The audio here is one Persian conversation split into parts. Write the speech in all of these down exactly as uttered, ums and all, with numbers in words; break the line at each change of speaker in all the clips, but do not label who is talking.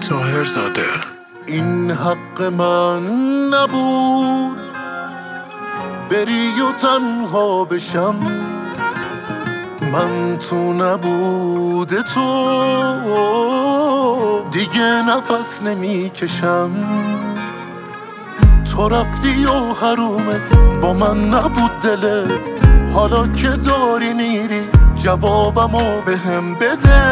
طاهرزاده.
این حق من نبود بری و تنها بشم، من تو نبود تو دیگه نفس نمی کشم. تو رفتی و حرومت با من نبود دلت، حالا که داری میری جوابمو بهم بده.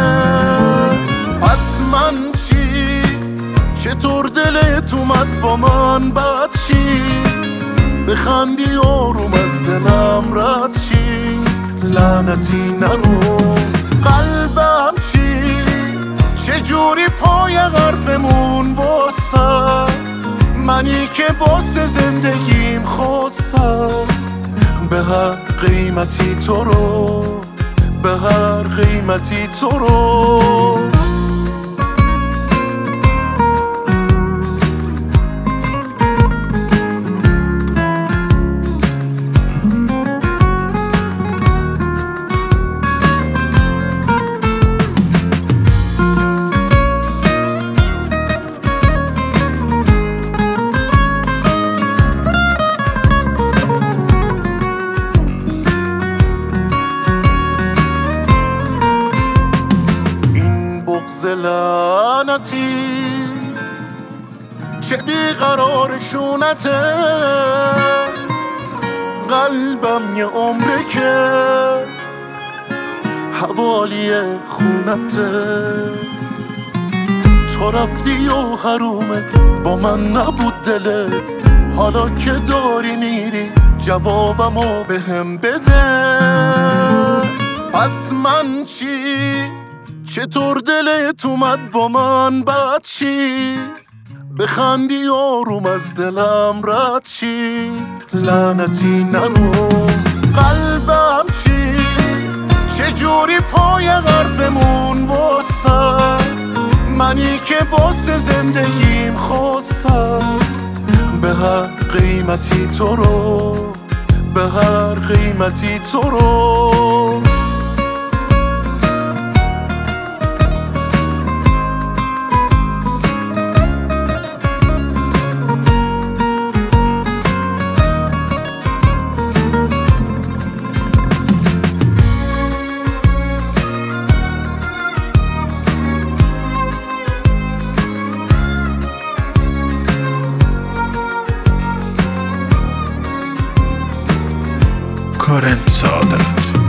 پس من چی؟ چطور دلت اومد با من بد چی؟ بخندی آروم از دلم رد چی؟ لعنتی نرو قلبم چی؟ چجوری پای حرفمون واسه منی که واسه زندگیم خواستم، به هر قیمتی تو رو، به هر قیمتی تو رو. لعنتی چه بیقرارشونته، قلبم یه عمره که حوالی خونته. تو رفتی و حرومت با من نبود دلت، حالا که داری میری جوابمو بهم بده. پس من چی؟ چطور دلت اومد با من بد چی؟ بخندی آروم از دلم رد چی؟ لعنتی نرو قلبم چی؟ چجوری پای حرفمون واسه منی که واسه زندگیم خواستم، به هر قیمتی تو رو، به هر قیمتی تو رو.
کارن سعادت.